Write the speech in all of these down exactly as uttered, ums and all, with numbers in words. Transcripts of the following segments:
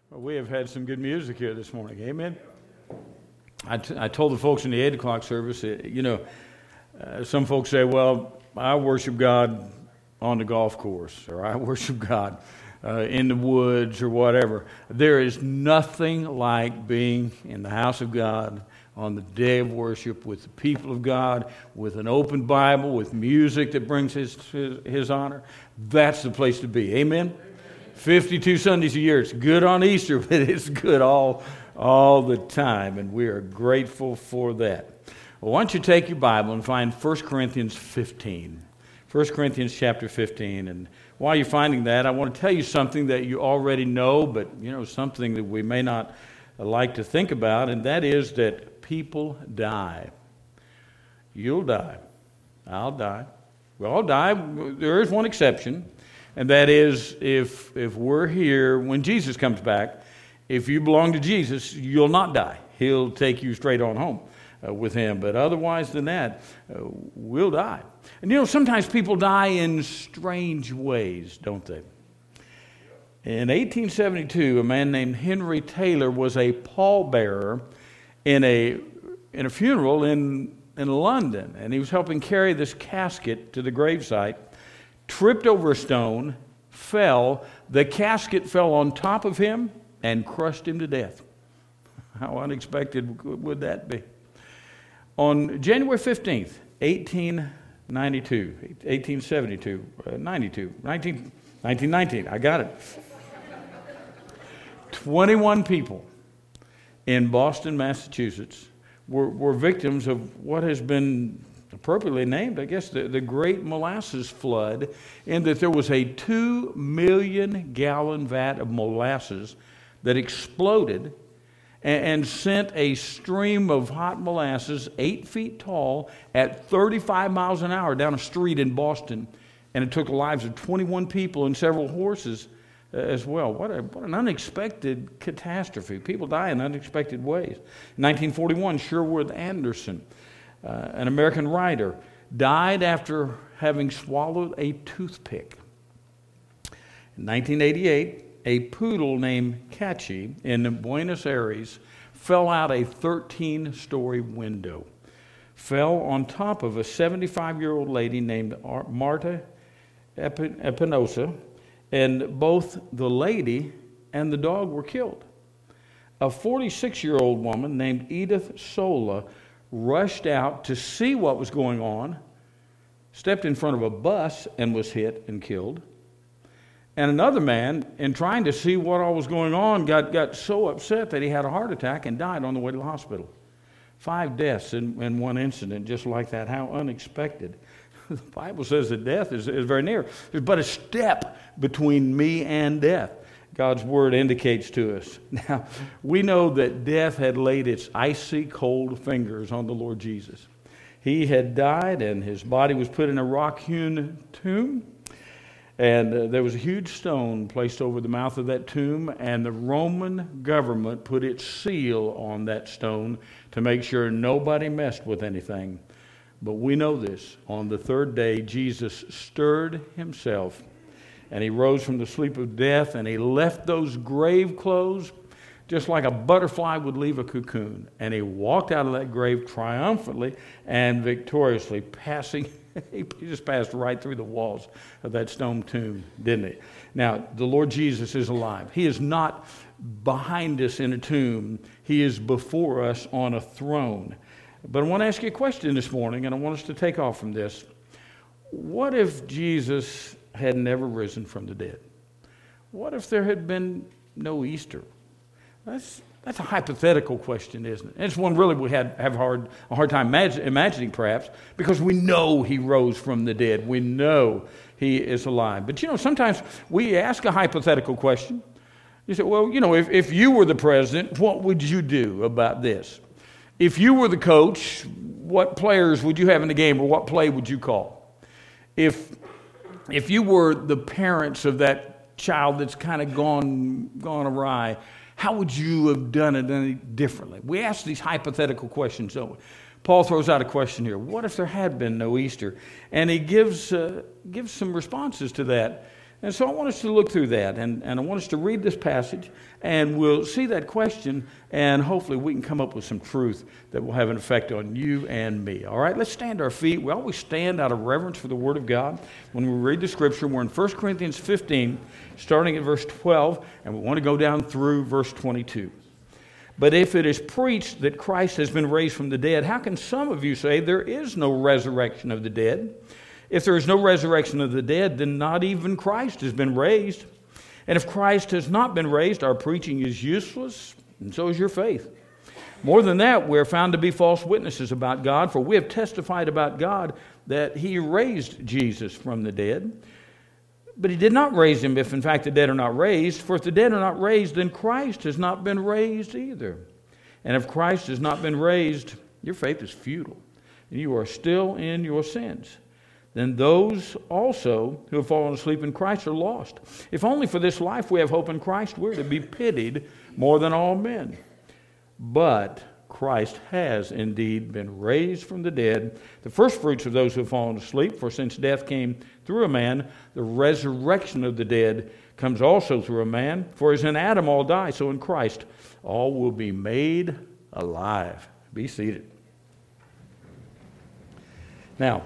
Well, we have had some good music here this morning. Amen. I, t- I told the folks in the eight o'clock service, uh, you know, uh, some folks say, well, I worship God on the golf course, or I worship God uh, in the woods, or whatever. There is nothing like being in the house of God on the day of worship with the people of God, with an open Bible, with music that brings His His, his honor. That's the place to be. Amen? fifty-two Sundays a year. It's good on Easter, but it's good all, all the time, and we are grateful for that. Well, why don't you take your Bible and find First Corinthians fifteen. First Corinthians chapter fifteen. And while you're finding that, I want to tell you something that you already know, but you know, something that we may not like to think about, and that is that people die. You'll die. I'll die. We all die. There is one exception. And that is, if if we're here when Jesus comes back, if you belong to Jesus, you'll not die. He'll take you straight on home uh, with Him. But otherwise than that, uh, we'll die. And you know, sometimes people die in strange ways, don't they? In eighteen seventy-two, a man named Henry Taylor was a pallbearer in a in a funeral in, in London. And he was helping carry this casket to the gravesite. Tripped over a stone, fell, the casket fell on top of him and crushed him to death. How unexpected would that be? On January fifteenth, eighteen ninety-two, eighteen seventy-two, uh, ninety-two, nineteen, nineteen nineteen, I got it. twenty-one people in Boston, Massachusetts were, were victims of what has been appropriately named, I guess, the, the Great Molasses Flood, in that there was a two million gallon vat of molasses that exploded and, and sent a stream of hot molasses eight feet tall at thirty-five miles an hour down a street in Boston, and it took the lives of twenty-one people and several horses uh, as well. What, a, what an unexpected catastrophe. People die in unexpected ways. In nineteen forty-one, Sherwood Anderson, Uh, an American writer, died after having swallowed a toothpick. In nineteen eighty-eight, a poodle named Catchy in Buenos Aires fell out a thirteen-story window, fell on top of a seventy-five-year-old lady named Marta Espinosa, and both the lady and the dog were killed. A forty-six-year-old woman named Edith Sola rushed out to see what was going on, stepped in front of a bus and was hit and killed. And another man, in trying to see what all was going on, got, got so upset that he had a heart attack and died on the way to the hospital. Five deaths in, in one incident just like that. How unexpected. The Bible says that death is, is very near. There's but a step between me and death. God's word indicates to us. Now, we know that death had laid its icy cold fingers on the Lord Jesus. He had died, and his body was put in a rock-hewn tomb. And uh, there was a huge stone placed over the mouth of that tomb, and the Roman government put its seal on that stone to make sure nobody messed with anything. But we know this. On the third day, Jesus stirred himself, and he rose from the sleep of death, and he left those grave clothes just like a butterfly would leave a cocoon. And he walked out of that grave triumphantly and victoriously, passing, he just passed right through the walls of that stone tomb, didn't he? Now, the Lord Jesus is alive. He is not behind us in a tomb. He is before us on a throne. But I want to ask you a question this morning, and I want us to take off from this. What if Jesus had never risen from the dead? What if there had been no Easter? That's that's a hypothetical question, isn't it? It's one really we had have hard a hard time imagine, imagining, perhaps, because we know he rose from the dead. We know he is alive. But you know, sometimes we ask a hypothetical question. You say, well, you know, if, if you were the president, what would you do about this? If you were the coach, what players would you have in the game, or what play would you call? If If you were the parents of that child that's kind of gone gone awry, how would you have done it any differently? We ask these hypothetical questions, don't we? Paul throws out a question here. What if there had been no Easter? And he gives uh, gives some responses to that And so I want us to look through that, and, and I want us to read this passage, and we'll see that question, and hopefully we can come up with some truth that will have an effect on you and me. All right, let's stand to our feet. We always stand out of reverence for the Word of God. When we read the Scripture, we're in First Corinthians fifteen, starting at verse twelve, and we want to go down through verse twenty-two. But if it is preached that Christ has been raised from the dead, how can some of you say there is no resurrection of the dead? If there is no resurrection of the dead, then not even Christ has been raised. And if Christ has not been raised, our preaching is useless, and so is your faith. More than that, we are found to be false witnesses about God, for we have testified about God that He raised Jesus from the dead. But He did not raise Him if in fact the dead are not raised. For if the dead are not raised, then Christ has not been raised either. And if Christ has not been raised, your faith is futile, and you are still in your sins. Then those also who have fallen asleep in Christ are lost. If only for this life we have hope in Christ, we're to be pitied more than all men. But Christ has indeed been raised from the dead, the first fruits of those who have fallen asleep. For since death came through a man, the resurrection of the dead comes also through a man. For as in Adam all die, so in Christ all will be made alive. Be seated. Now,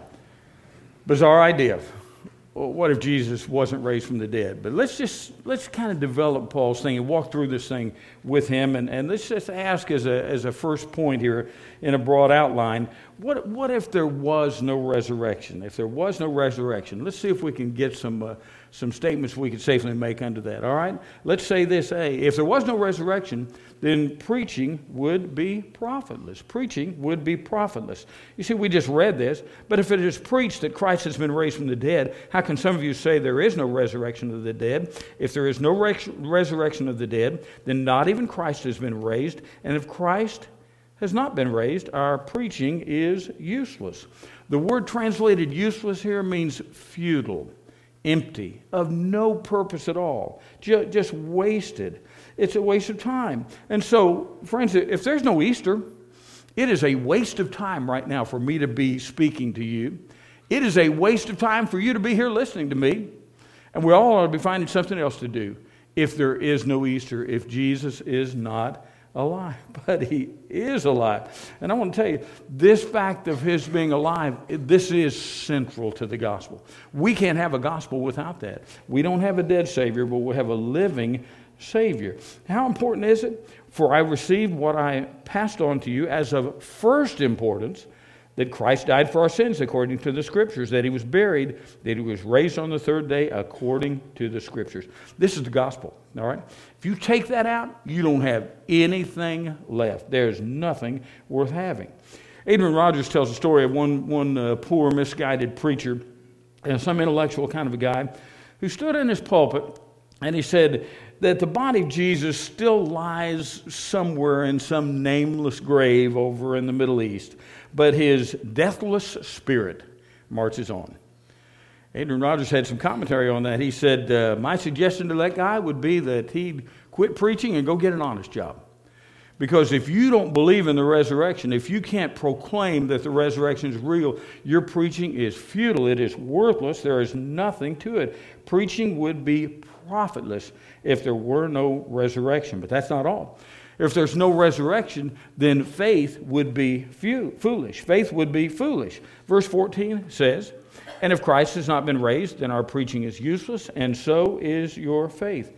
bizarre idea. Well, what if Jesus wasn't raised from the dead? But let's just, let's kind of develop Paul's thing and walk through this thing with him. And, and let's just ask as a, as a first point here in a broad outline, what, what if there was no resurrection? If there was no resurrection, let's see if we can get some, uh, some statements we can safely make under that. All right? Let's say this, hey, if there was no resurrection, then preaching would be profitless. Preaching would be profitless. You see, we just read this, but if it is preached that Christ has been raised from the dead, how can some of you say there is no resurrection of the dead? If there is no res- resurrection of the dead, then not even Christ has been raised. And if Christ has not been raised, our preaching is useless. The word translated useless here means futile, empty, of no purpose at all, just, just wasted. It's a waste of time. And so, friends, if there's no Easter, it is a waste of time right now for me to be speaking to you. It is a waste of time for you to be here listening to me. And we all ought to be finding something else to do if there is no Easter, if Jesus is not alive. But He is alive. And I want to tell you, this fact of His being alive, this is central to the gospel. We can't have a gospel without that. We don't have a dead Savior, but we have a living Savior. How important is it? For I received what I passed on to you as of first importance, that Christ died for our sins according to the Scriptures, that He was buried, that He was raised on the third day according to the Scriptures. This is the gospel, all right? If you take that out, you don't have anything left. There's nothing worth having. Adrian Rogers tells a story of one, one uh, poor, misguided preacher, and some intellectual kind of a guy, who stood in his pulpit, and he said that the body of Jesus still lies somewhere in some nameless grave over in the Middle East, but His deathless spirit marches on. Adrian Rogers had some commentary on that. He said, uh, my suggestion to that guy would be that he'd quit preaching and go get an honest job. Because if you don't believe in the resurrection, if you can't proclaim that the resurrection is real, your preaching is futile. It is worthless. There is nothing to it. Preaching would be profitless if there were no resurrection. But that's not all. If there's no resurrection, then faith would be fu- foolish. Faith would be foolish. Verse fourteen says, and if Christ has not been raised, then our preaching is useless, and so is your faith.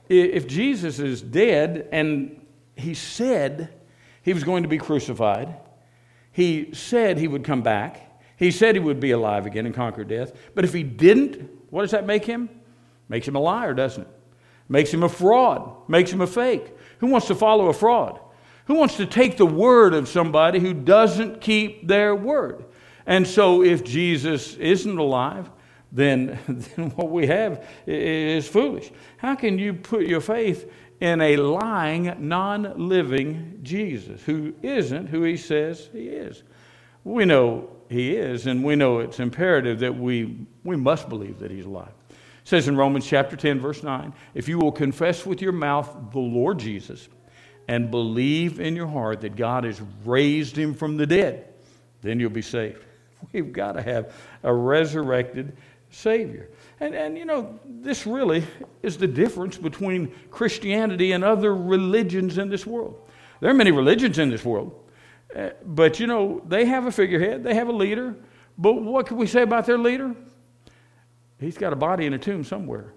If Jesus is dead, and He said He was going to be crucified, He said He would come back, He said He would be alive again and conquer death, but if He didn't, what does that make Him? Makes Him a liar, doesn't it? Makes Him a fraud, makes Him a fake. Who wants to follow a fraud? Who wants to take the word of somebody who doesn't keep their word? And so if Jesus isn't alive, then, then what we have is foolish. How can you put your faith in a lying, non-living Jesus who isn't who He says He is? We know He is, and we know it's imperative that we, we must believe that He's alive. It says in Romans chapter ten, verse nine, if you will confess with your mouth the Lord Jesus and believe in your heart that God has raised Him from the dead, then you'll be saved. We've got to have a resurrected Savior. And, and, you know, this really is the difference between Christianity and other religions in this world. There are many religions in this world, uh, but, you know, they have a figurehead, they have a leader, but what can we say about their leader? He's got a body in a tomb somewhere.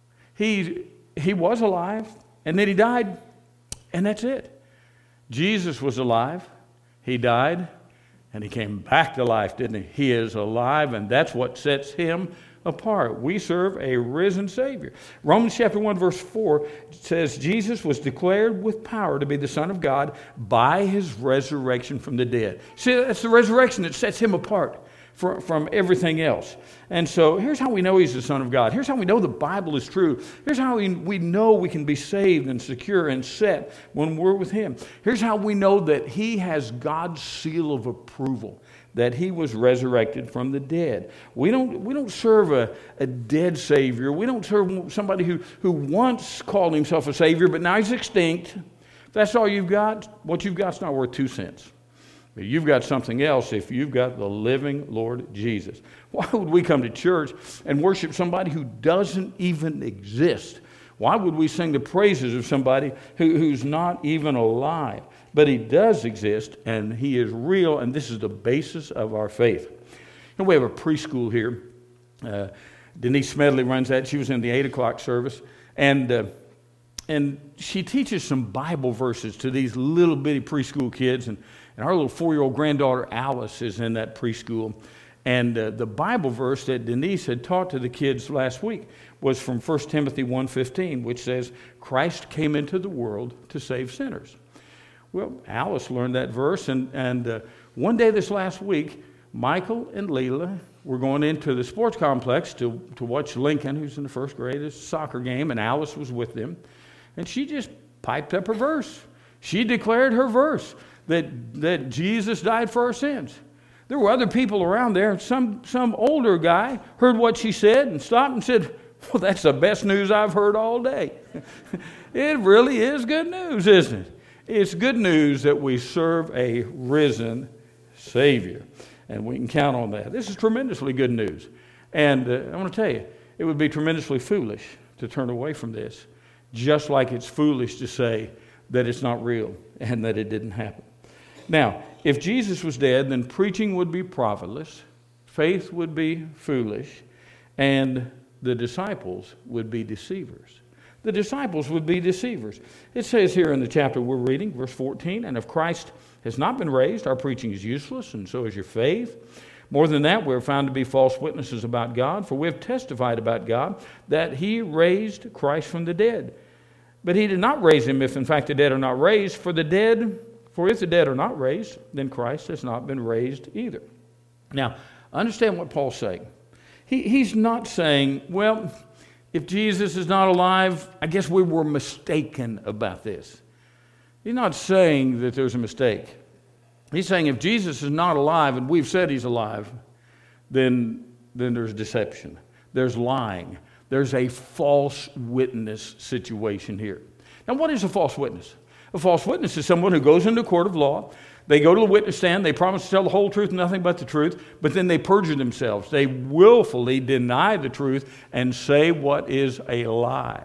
He, he was alive, and then he died, and that's it. Jesus was alive, he died, and he came back to life, didn't he? He is alive, and that's what sets him apart. We serve a risen Savior. Romans chapter one, verse four says, Jesus was declared with power to be the Son of God by his resurrection from the dead. See, that's the resurrection that sets him apart from, from everything else. And so here's how we know he's the Son of God. Here's how we know the Bible is true. Here's how we, we know we can be saved and secure and set when we're with him. Here's how we know that he has God's seal of approval, that he was resurrected from the dead. We don't, we don't serve a, a dead Savior. We don't serve somebody who, who once called himself a Savior, but now he's extinct. If that's all you've got, what you've got's not worth two cents. But you've got something else if you've got the living Lord Jesus. Why would we come to church and worship somebody who doesn't even exist? Why would we sing the praises of somebody who, who's not even alive? But he does exist, and he is real, and this is the basis of our faith. You know, we have a preschool here. Uh, Denise Smedley runs that. She was in the eight o'clock service. And uh, and she teaches some Bible verses to these little bitty preschool kids. And, and our little four-year-old granddaughter, Alice, is in that preschool. And uh, the Bible verse that Denise had taught to the kids last week was from First Timothy one fifteen, which says, Christ came into the world to save sinners. Well, Alice learned that verse, and, and uh, one day this last week, Michael and Leela were going into the sports complex to, to watch Lincoln, who's in the first grade, this soccer game, and Alice was with them. And she just piped up her verse. She declared her verse, that, that Jesus died for our sins. There were other people around there. Some, some older guy heard what she said and stopped and said, well, that's the best news I've heard all day. It really is good news, isn't it? It's good news that we serve a risen Savior, and we can count on that. This is tremendously good news. And uh, I want to tell you, it would be tremendously foolish to turn away from this, just like it's foolish to say that it's not real and that it didn't happen. Now, if Jesus was dead, then preaching would be profitless, faith would be foolish, and the disciples would be deceivers. The disciples would be deceivers. It says here in the chapter we're reading, verse fourteen, and if Christ has not been raised, our preaching is useless, and so is your faith. More than that, we're found to be false witnesses about God, for we have testified about God that he raised Christ from the dead. But he did not raise him if in fact the dead are not raised, for the dead, for if the dead are not raised, then Christ has not been raised either. Now, understand what Paul's saying. He, he's not saying, well, if Jesus is not alive, I guess we were mistaken about this. He's not saying that there's a mistake. He's saying if Jesus is not alive and we've said he's alive, then, then there's deception. There's lying. There's a false witness situation here. Now, what is a false witness? A false witness is someone who goes into a court of law. They go to the witness stand, they promise to tell the whole truth, nothing but the truth, but then they perjure themselves. They willfully deny the truth and say what is a lie.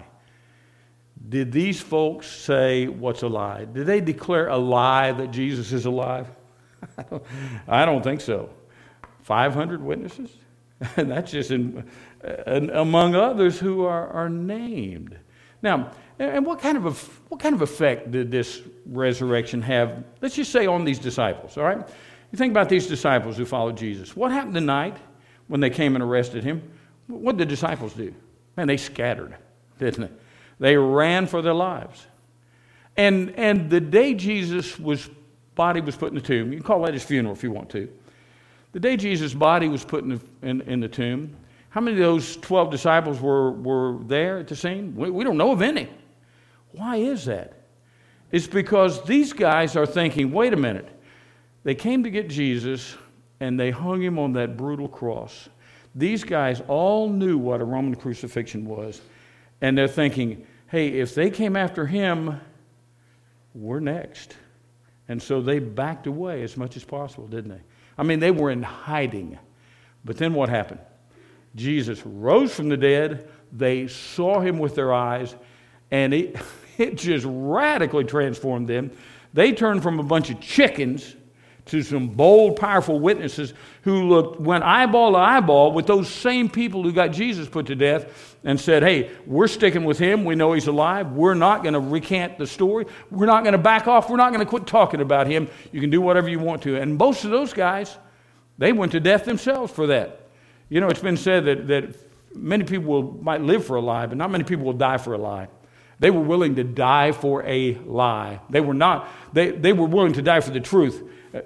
Did these folks say what's a lie? Did they declare a lie that Jesus is alive? I don't, I don't think so. five hundred witnesses? And that's just in, uh, among others who are, are named. Now, and what kind of a, what kind of effect did this resurrection have, let's just say, on these disciples, all right? You think about these disciples who followed Jesus. What happened the night when they came and arrested him? What did the disciples do? Man, they scattered, didn't they? They ran for their lives. And, and the day Jesus' was, body was put in the tomb, you can call that his funeral if you want to. The day Jesus' body was put in the, in, in the tomb, how many of those twelve disciples were, were there at the scene? We, we don't know of any. Why is that? It's because these guys are thinking, wait a minute. They came to get Jesus, and they hung him on that brutal cross. These guys all knew what a Roman crucifixion was, and they're thinking, hey, if they came after him, we're next. And so they backed away as much as possible, didn't they? I mean, they were in hiding. But then what happened? Jesus rose from the dead. They saw him with their eyes, and it, it just radically transformed them. They turned from a bunch of chickens to some bold, powerful witnesses who looked, went eyeball to eyeball with those same people who got Jesus put to death and said, hey, we're sticking with him. We know he's alive. We're not going to recant the story. We're not going to back off. We're not going to quit talking about him. You can do whatever you want to. And most of those guys, they went to death themselves for that. You know, it's been said that, that many people will, might live for a lie, but not many people will die for a lie. They were willing to die for a lie. They were not, they, they were willing to die for the truth.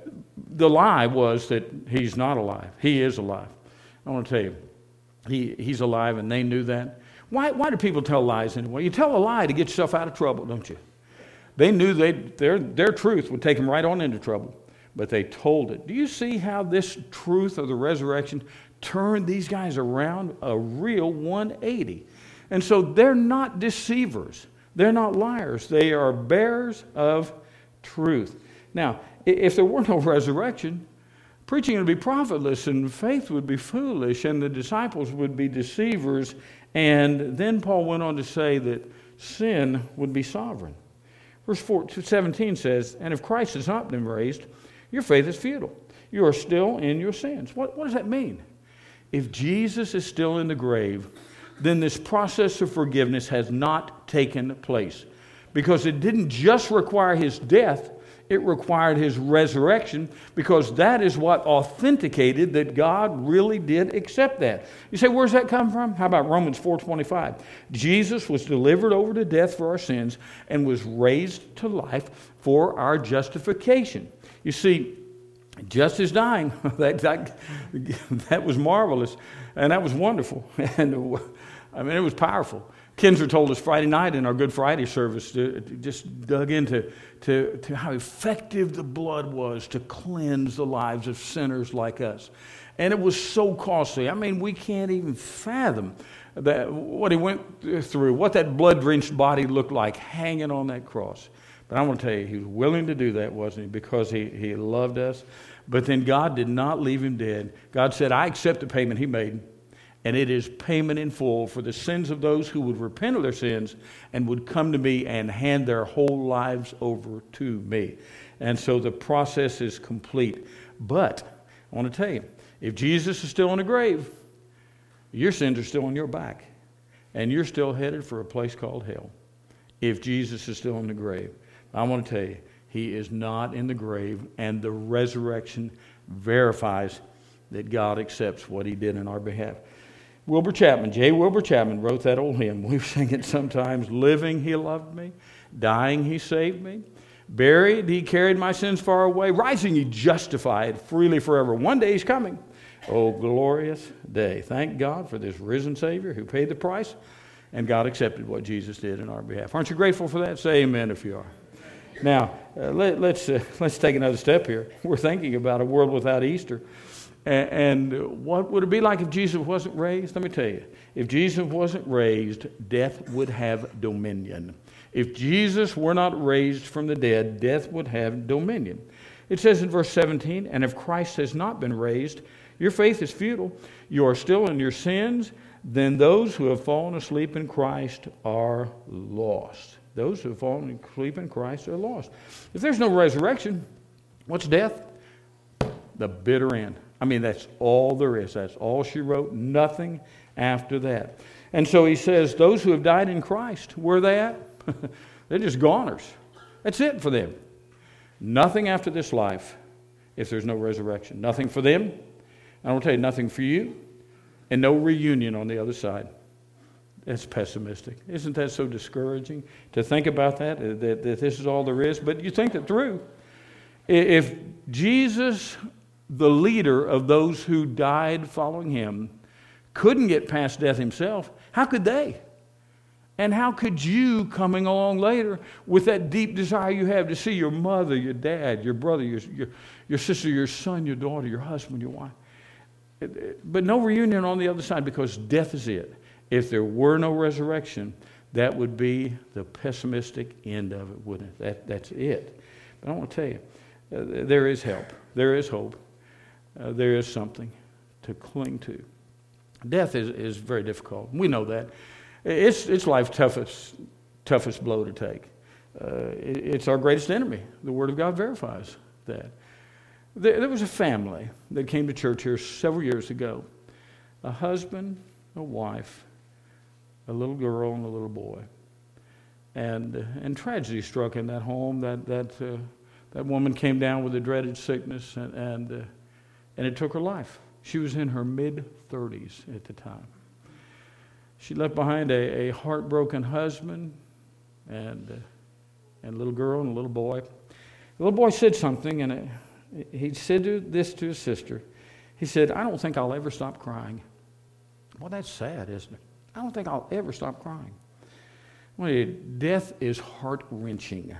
The lie was that he's not alive. He is alive. I want to tell you, he, he's alive, and they knew that. Why, why do people tell lies anyway? You tell a lie to get yourself out of trouble, don't you? They knew they, their, their truth would take them right on into trouble, but they told it. Do you see how this truth of the resurrection turned these guys around a real one eighty? And so they're not deceivers. They're not liars. They are bearers of truth. Now, if there were no resurrection, preaching would be profitless, and faith would be foolish, and the disciples would be deceivers. And then Paul went on to say that sin would be sovereign. Verse seventeen says, and if Christ has not been raised, your faith is futile. You are still in your sins. What, what does that mean? If Jesus is still in the grave, then this process of forgiveness has not taken place. Because it didn't just require his death, it required his resurrection, because that is what authenticated that God really did accept that. You say, where's that come from? How about Romans four twenty-five? Jesus was delivered over to death for our sins and was raised to life for our justification. You see, just as dying, that, that, that was marvelous, and that was wonderful, and I mean, it was powerful. Kinzer told us Friday night in our Good Friday service, to, to just dug into to, to how effective the blood was to cleanse the lives of sinners like us. And it was so costly. I mean, we can't even fathom that what he went through, what that blood-drenched body looked like hanging on that cross. But I want to tell you, he was willing to do that, wasn't he? Because he, he loved us. But then God did not leave him dead. God said, I accept the payment he made. And it is payment in full for the sins of those who would repent of their sins and would come to me and hand their whole lives over to me. And so the process is complete. But I want to tell you, if Jesus is still in the grave, your sins are still on your back. And you're still headed for a place called hell. If Jesus is still in the grave. I want to tell you, he is not in the grave. And the resurrection verifies that God accepts what he did in our behalf. Wilbur Chapman, J. Wilbur Chapman wrote that old hymn. We sing it sometimes. Living, he loved me. Dying, he saved me. Buried, he carried my sins far away. Rising, he justified freely forever. One day he's coming. Oh, glorious day. Thank God for this risen Savior who paid the price, and God accepted what Jesus did in our behalf. Aren't you grateful for that? Say amen if you are. Now, uh, let, let's, uh, let's take another step here. We're thinking about a world without Easter. And what would it be like if Jesus wasn't raised? Let me tell you. If Jesus wasn't raised, death would have dominion. If Jesus were not raised from the dead, death would have dominion. It says in verse seventeen, and if Christ has not been raised, your faith is futile. You are still in your sins. Then those who have fallen asleep in Christ are lost. Those who have fallen asleep in Christ are lost. If there's no resurrection, what's death? The bitter end. I mean, that's all there is. That's all she wrote. Nothing after that. And so he says, those who have died in Christ, where are they at? They're just goners. That's it for them. Nothing after this life if there's no resurrection. Nothing for them. I will tell you, nothing for you. And no reunion on the other side. That's pessimistic. Isn't that so discouraging to think about that, that, that this is all there is? But you think it through. If Jesus, the leader of those who died following him, couldn't get past death himself, how could they? And how could you, coming along later, with that deep desire you have to see your mother, your dad, your brother, your, your, your sister, your son, your daughter, your husband, your wife, but no reunion on the other side, because death is it. If there were no resurrection, that would be the pessimistic end of it, wouldn't it? That, that's it. But I want to tell you, uh, there is help. There is hope. Uh, there is something to cling to. Death is, is very difficult. We know that. It's, it's life's toughest, toughest blow to take. Uh, it, it's our greatest enemy. The Word of God verifies that. There, there was a family that came to church here several years ago. A husband, a wife, a little girl, and a little boy. And, uh, and tragedy struck in that home. That, that, uh, that woman came down with a dreaded sickness, and, and, uh, and it took her life. She was in her mid-thirties at the time. She left behind a, a heartbroken husband and, uh, and a little girl and a little boy. The little boy said something, and it, he said to this to his sister. He said, "I don't think I'll ever stop crying." Well, that's sad, isn't it? I don't think I'll ever stop crying. Well, death is heart-wrenching.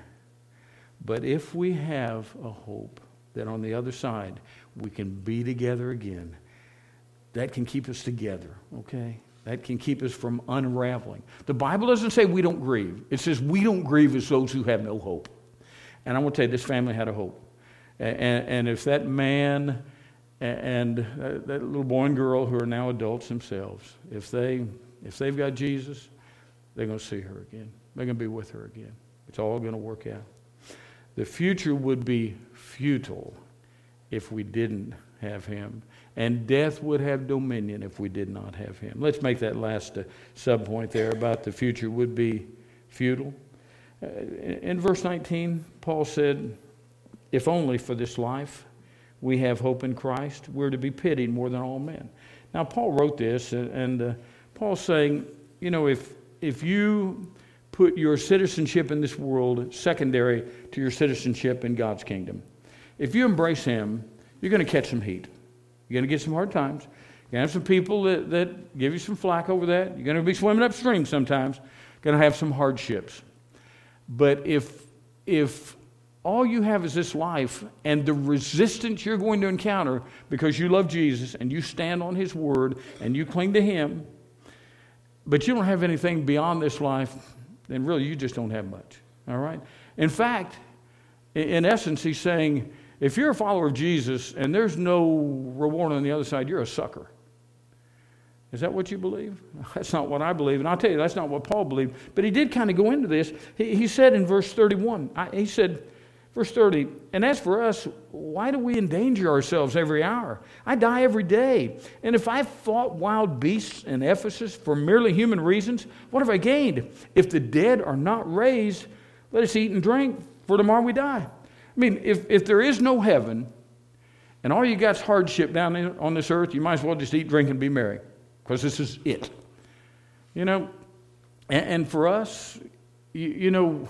But if we have a hope that on the other side we can be together again, that can keep us together, okay? That can keep us from unraveling. The Bible doesn't say we don't grieve. It says we don't grieve as those who have no hope. And I'm going to tell you, this family had a hope. And, and if that man and that little boy and girl who are now adults themselves, if, they, if they've got Jesus, they're going to see her again. They're going to be with her again. It's all going to work out. The future would be futile if we didn't have him. And death would have dominion if we did not have him. Let's make that last uh, sub-point there about the future would be futile. Uh, in verse nineteen, Paul said, "If only for this life we have hope in Christ, we're to be pitied more than all men." Now, Paul wrote this, and, and uh, Paul's saying, you know, if if you put your citizenship in this world secondary to your citizenship in God's kingdom, if you embrace him, you're going to catch some heat. You're going to get some hard times. You're going to have some people that, that give you some flack over that. You're going to be swimming upstream sometimes. You're going to have some hardships. But if if all you have is this life and the resistance you're going to encounter because you love Jesus and you stand on his word and you cling to him, but you don't have anything beyond this life, then really you just don't have much. All right? In fact, in essence, he's saying, if you're a follower of Jesus and there's no reward on the other side, you're a sucker. Is that what you believe? That's not what I believe. And I'll tell you, that's not what Paul believed. But he did kind of go into this. He, he said in verse thirty-one, I, he said, verse thirty, "And as for us, why do we endanger ourselves every hour? I die every day. And if I fought wild beasts in Ephesus for merely human reasons, what have I gained? If the dead are not raised, let us eat and drink, for tomorrow we die." I mean, if, if there is no heaven, and all you got is hardship down there on this earth, you might as well just eat, drink, and be merry, because this is it. You know, and, and for us, you, you know,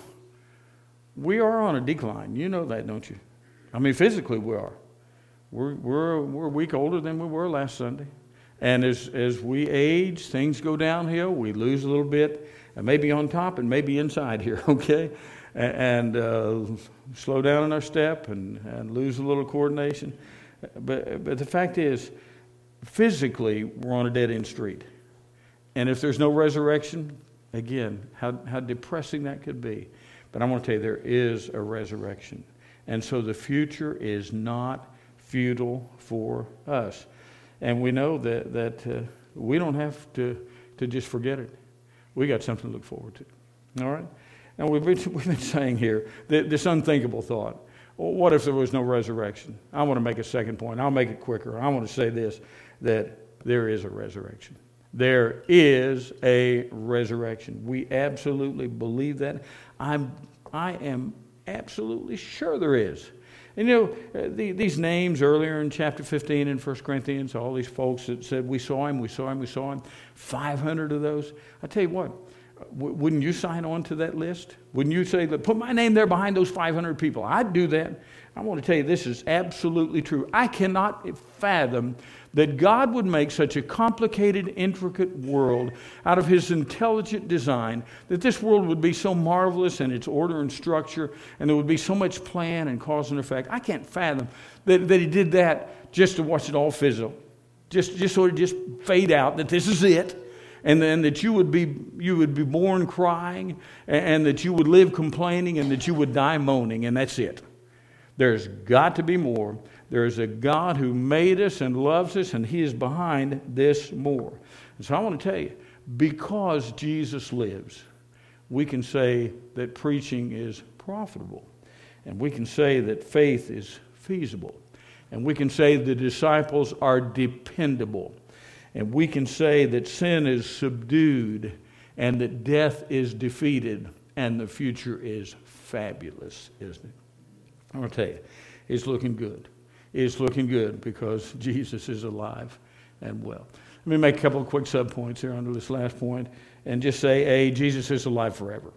we are on a decline. You know that, don't you? I mean, physically we are. We're, we're, we're a week older than we were last Sunday. And as, as we age, things go downhill. We lose a little bit, and maybe on top and maybe inside here, okay? And uh, slow down in our step and, and lose a little coordination. But, but the fact is, physically, we're on a dead-end street. And if there's no resurrection, again, how, how depressing that could be. But I want to tell you, there is a resurrection. And so the future is not futile for us. And we know that, that uh, we don't have to, to just forget it. We got something to look forward to. All right? And we've been, we've been saying here, this unthinkable thought. Well, what if there was no resurrection? I want to make a second point. I'll make it quicker. I want to say this, that there is a resurrection. There is a resurrection. We absolutely believe that. I'm, I am absolutely sure there is. And you know, the, these names earlier in chapter fifteen in First Corinthians, all these folks that said, we saw him, we saw him, we saw him, five hundred of those. I tell you what, w- wouldn't you sign on to that list? Wouldn't you say, put my name there behind those five hundred people? I'd do that. I want to tell you, this is absolutely true. I cannot fathom that God would make such a complicated, intricate world out of his intelligent design, that this world would be so marvelous in its order and structure, and there would be so much plan and cause and effect. I can't fathom that, that he did that just to watch it all fizzle, just, just sort of just fade out, that this is it, and then that you would be you would be born crying, and, and that you would live complaining, and that you would die moaning, and that's it. There's got to be more. There is a God who made us and loves us, and He is behind this more. And so I want to tell you, because Jesus lives, we can say that preaching is profitable. And we can say that faith is feasible. And we can say the disciples are dependable. And we can say that sin is subdued and that death is defeated and the future is fabulous, isn't it? I'm going to tell you, it's looking good. It's looking good because Jesus is alive and well. Let me make a couple of quick subpoints here under this last point and just say, A, Jesus is alive forever.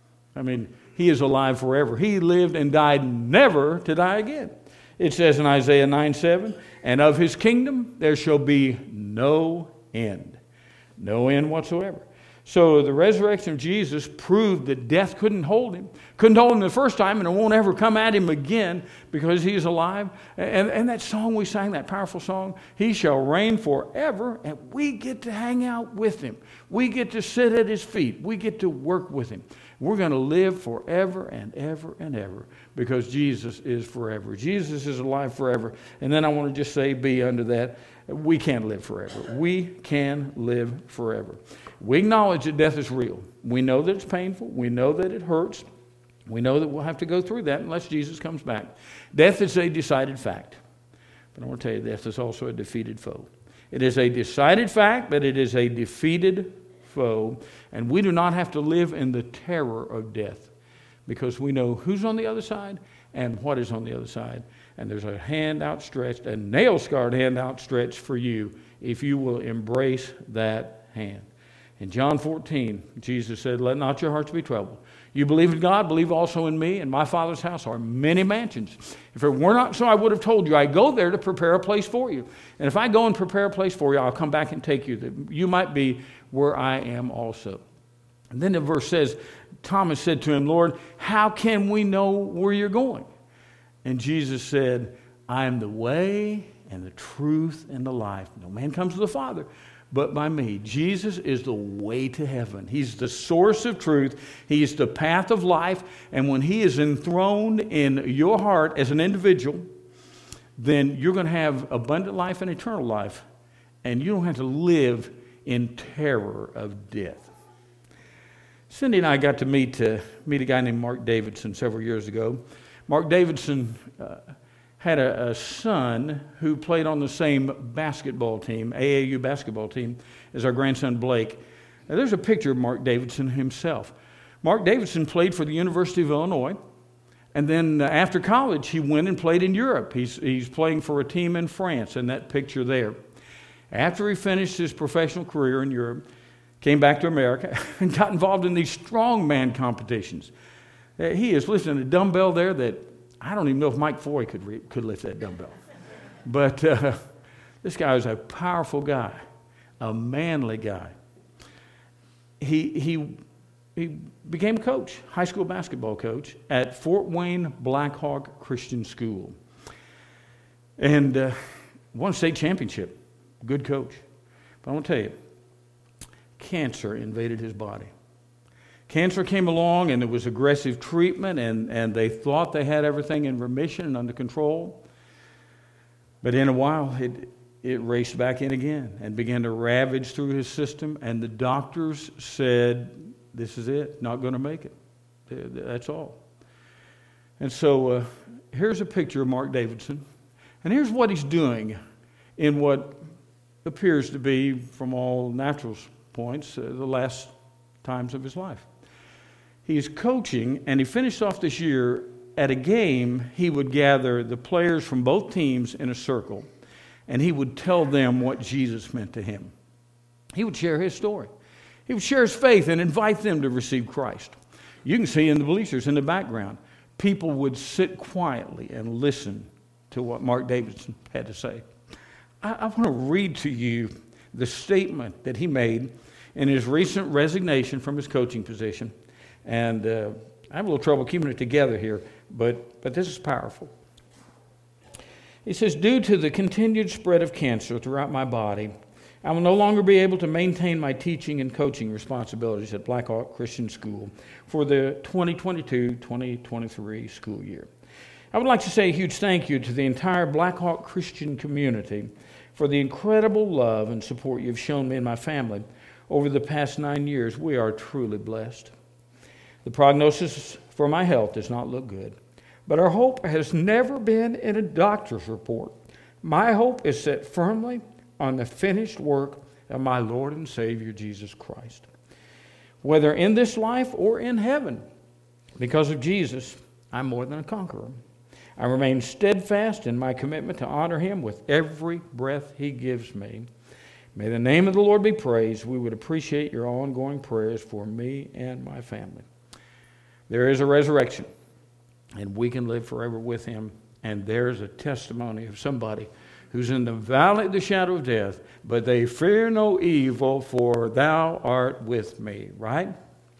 I mean, He is alive forever. He lived and died never to die again. It says in Isaiah nine seven, and of His kingdom there shall be no end. No end whatsoever. So the resurrection of Jesus proved that death couldn't hold Him. Couldn't hold Him the first time, and it won't ever come at Him again because He is alive. And, and that song we sang, that powerful song, He shall reign forever, and we get to hang out with Him. We get to sit at His feet. We get to work with Him. We're going to live forever and ever and ever because Jesus is forever. Jesus is alive forever. And then I want to just say, be under that, we can live forever. We can live forever. We acknowledge that death is real. We know that it's painful. We know that it hurts. We know that we'll have to go through that unless Jesus comes back. Death is a decided fact. But I want to tell you, death is also a defeated foe. It is a decided fact, but it is a defeated foe. And we do not have to live in the terror of death because we know who's on the other side and what is on the other side. And there's a hand outstretched, a nail-scarred hand outstretched for you if you will embrace that hand. In John fourteen, Jesus said, let not your hearts be troubled. You believe in God, believe also in me. In my Father's house are many mansions. If it were not so, I would have told you. I go there to prepare a place for you. And if I go and prepare a place for you, I'll come back and take you, that you might be where I am also. And then the verse says, Thomas said to him, Lord, how can we know where you're going? And Jesus said, I am the way and the truth and the life. No man comes to the Father but by me. Jesus is the way to heaven. He's the source of truth. He's the path of life. And when He is enthroned in your heart as an individual, then you're going to have abundant life and eternal life. And you don't have to live in terror of death. Cindy and I got to meet, uh, meet a guy named Mark Davidson several years ago. Mark Davidson uh, had a, a son who played on the same basketball team, A A U basketball team, as our grandson Blake. Now, there's a picture of Mark Davidson himself. Mark Davidson played for the University of Illinois, and then uh, after college, he went and played in Europe. He's, he's playing for a team in France, in that picture there. After he finished his professional career in Europe, came back to America and got involved in these strongman competitions. Uh, he is lifting a dumbbell there that I don't even know if Mike Foy could re- could lift that dumbbell. But uh, this guy was a powerful guy, a manly guy. He he he became a coach, high school basketball coach at Fort Wayne Blackhawk Christian School, and uh, won a state championship. Good coach. But I want to tell you, cancer invaded his body. Cancer came along, and there was aggressive treatment, and, and they thought they had everything in remission and under control. But in a while, it, it raced back in again and began to ravage through his system, and the doctors said, this is it, not going to make it. That's all. And so uh, here's a picture of Mark Davidson, and here's what he's doing in what appears to be, from all natural points, uh, the last times of his life. He's coaching, and he finished off this year at a game. He would gather the players from both teams in a circle, and he would tell them what Jesus meant to him. He would share his story. He would share his faith and invite them to receive Christ. You can see in the bleachers in the background, people would sit quietly and listen to what Mark Davidson had to say. I, I want to read to you the statement that he made in his recent resignation from his coaching position. And uh, I have a little trouble keeping it together here, but, but this is powerful. He says, due to the continued spread of cancer throughout my body, I will no longer be able to maintain my teaching and coaching responsibilities at Blackhawk Christian School for the twenty twenty-two twenty twenty-three school year. I would like to say a huge thank you to the entire Blackhawk Christian community for the incredible love and support you've shown me and my family over the past nine years. We are truly blessed. The prognosis for my health does not look good, but our hope has never been in a doctor's report. My hope is set firmly on the finished work of my Lord and Savior, Jesus Christ. Whether in this life or in heaven, because of Jesus, I'm more than a conqueror. I remain steadfast in my commitment to honor him with every breath he gives me. May the name of the Lord be praised. We would appreciate your ongoing prayers for me and my family. There is a resurrection, and we can live forever with him. And there's a testimony of somebody who's in the valley of the shadow of death, but they fear no evil, for thou art with me, right?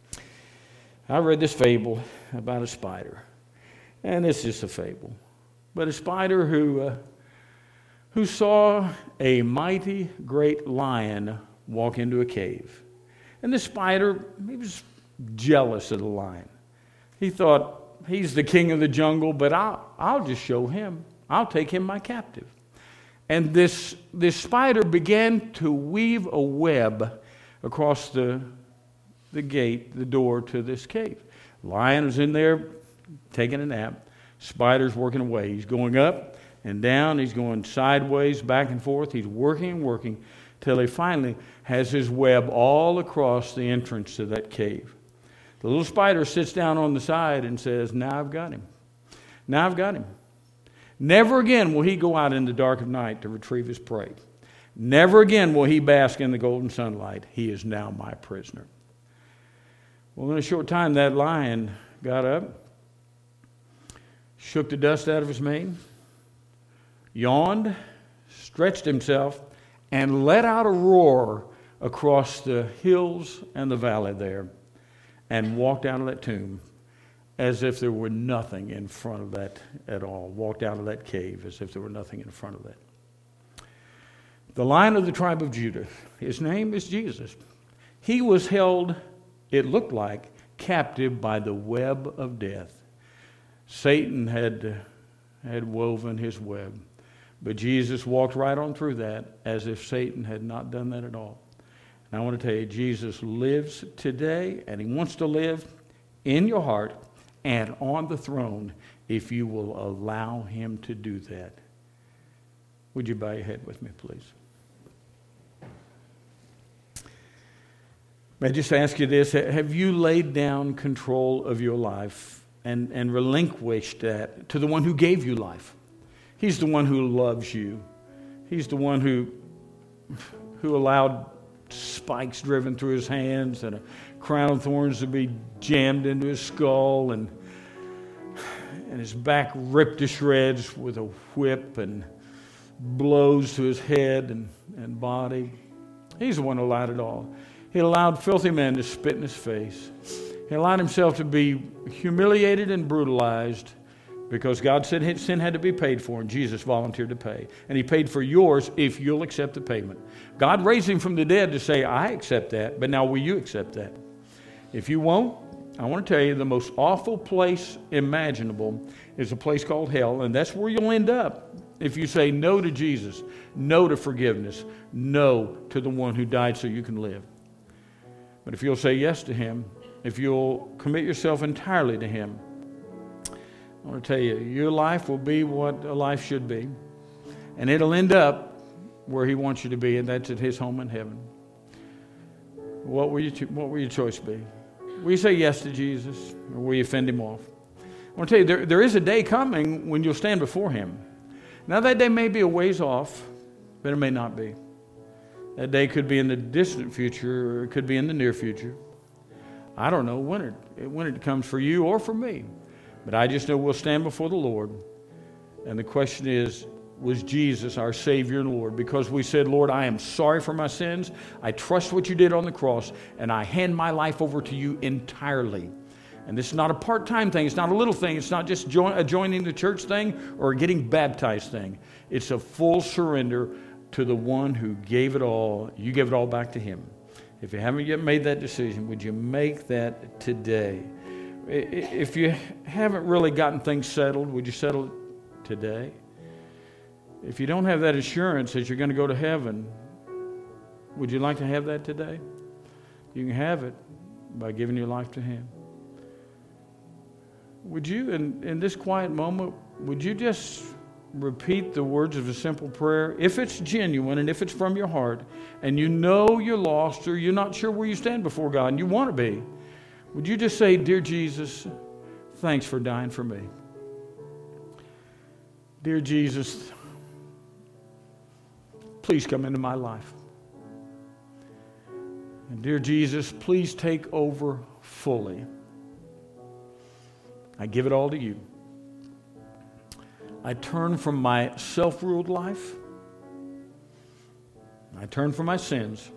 I read this fable about a spider. And it's just a fable. But a spider who uh, who saw a mighty great lion walk into a cave. And the spider, he was jealous of the lion. He thought, he's the king of the jungle, but I'll, I'll just show him. I'll take him my captive. And this, this spider began to weave a web across the, the gate, the door to this cave. Lion was in there taking a nap. Spider's working away. He's going up and down. He's going sideways, back and forth. He's working and working till he finally has his web all across the entrance to that cave. The little spider sits down on the side and says, now I've got him. Now I've got him. Never again will he go out in the dark of night to retrieve his prey. Never again will he bask in the golden sunlight. He is now my prisoner. Well, in a short time, that lion got up, shook the dust out of his mane, yawned, stretched himself, and let out a roar across the hills and the valley there, and walked out of that tomb as if there were nothing in front of that at all. Walked out of that cave as if there were nothing in front of that. The Lion of the tribe of Judah, his name is Jesus. He was held, it looked like, captive by the web of death. Satan had, had woven his web. But Jesus walked right on through that as if Satan had not done that at all. And I want to tell you, Jesus lives today, and he wants to live in your heart and on the throne if you will allow him to do that. Would you bow your head with me, please? May I just ask you this? Have you laid down control of your life and, and relinquished that to the one who gave you life? He's the one who loves you. He's the one who, who allowed spikes driven through his hands and a crown of thorns to be jammed into his skull and, and his back ripped to shreds with a whip and blows to his head and, and body. He's the one who allowed it all. He allowed filthy men to spit in his face. He allowed himself to be humiliated and brutalized because God said sin had to be paid for, and Jesus volunteered to pay. And he paid for yours if you'll accept the payment. God raised him from the dead to say, I accept that, but now will you accept that? If you won't, I want to tell you the most awful place imaginable is a place called hell, and that's where you'll end up if you say no to Jesus, no to forgiveness, no to the one who died so you can live. But if you'll say yes to him, if you'll commit yourself entirely to him, I want to tell you, your life will be what a life should be. And it'll end up where he wants you to be, and that's at his home in heaven. What will, you, what will your choice be? Will you say yes to Jesus, or will you fend him off? I want to tell you, there, there is a day coming when you'll stand before him. Now, that day may be a ways off, but it may not be. That day could be in the distant future, or it could be in the near future. I don't know when it, when it comes for you or for me. But I just know we'll stand before the Lord. And the question is, was Jesus our Savior and Lord? Because we said, Lord, I am sorry for my sins. I trust what you did on the cross. And I hand my life over to you entirely. And this is not a part-time thing. It's not a little thing. It's not just join, a joining the church thing or a getting baptized thing. It's a full surrender to the one who gave it all. You gave it all back to him. If you haven't yet made that decision, would you make that today? If you haven't really gotten things settled, would you settle it today? If you don't have that assurance that you're going to go to heaven, would you like to have that today? You can have it by giving your life to Him. Would you, in, in this quiet moment, would you just repeat the words of a simple prayer? If it's genuine and if it's from your heart, and you know you're lost or you're not sure where you stand before God and you want to be, would you just say, "Dear Jesus, thanks for dying for me. Dear Jesus, please come into my life. And dear Jesus, please take over fully. I give it all to you. I turn from my self-ruled life. I turn from my sins.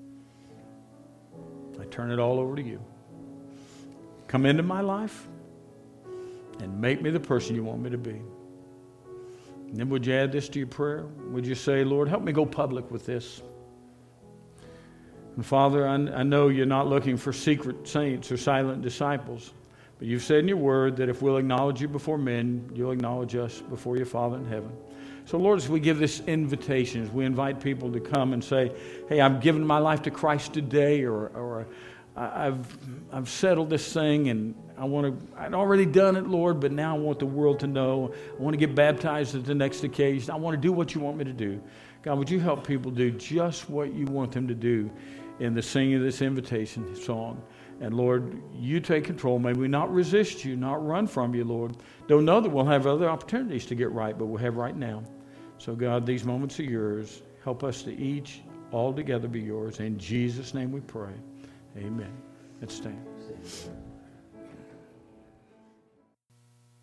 I turn it all over to you. Come into my life and make me the person you want me to be." And then would you add this to your prayer? Would you say, "Lord, help me go public with this." And Father, I, I know you're not looking for secret saints or silent disciples, but you've said in your word that if we'll acknowledge you before men, you'll acknowledge us before your Father in heaven. So Lord, as we give this invitation, as we invite people to come and say, "Hey, I've given my life to Christ today," or, or I've I've settled this thing and I want to, I'd already done it, Lord, but now I want the world to know. I want to get baptized at the next occasion. I want to do what you want me to do. God, would you help people do just what you want them to do in the singing of this invitation song? And Lord, you take control. May we not resist you, not run from you, Lord. Don't know that we'll have other opportunities to get right, but we'll have right now. So God, these moments are yours. Help us to each all together be yours. In Jesus' name we pray. Amen. Let's stand.